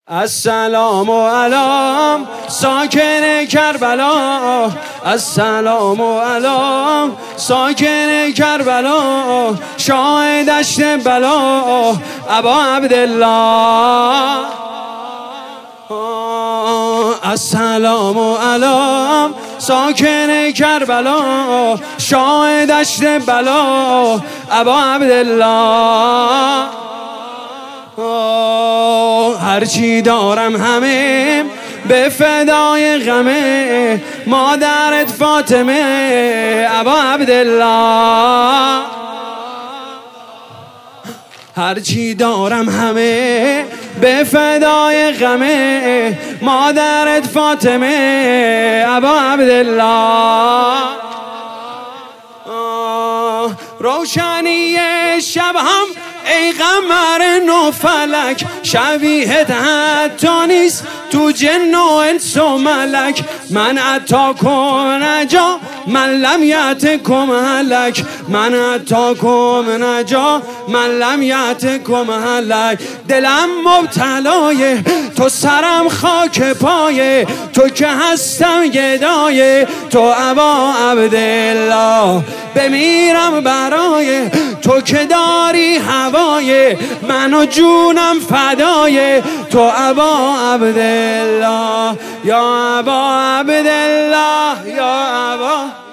السلام علام ساکن کربلا، السلام علام ساکن کربلا، شاه دشت بلا ابا عبدالله. السلام علام ساکن کربلا، شاه دشت بلا ابا عبدالله. هرچی دارم همه به فدای غمه مادرت فاطمه ابا عبدالله. هرچی دارم همه به فدای غمه مادرت فاطمه ابا عبدالله. روشنی شب هم ای قمر نو فلک، شبیهت حتی نیست تو جن و انس و ملک. من اتاکم نجا من لم یأتکم هلک، من اتاکم نجا من لم یأتکم هلک. دلم مبتلای تو، سرم خاک پای تو که هستم گدای تو ابا عبدالله. بمیرم برای تو که داری هوای من و جونم فدای تو ابا عبدالله. یا ابا عبدالله یا ابا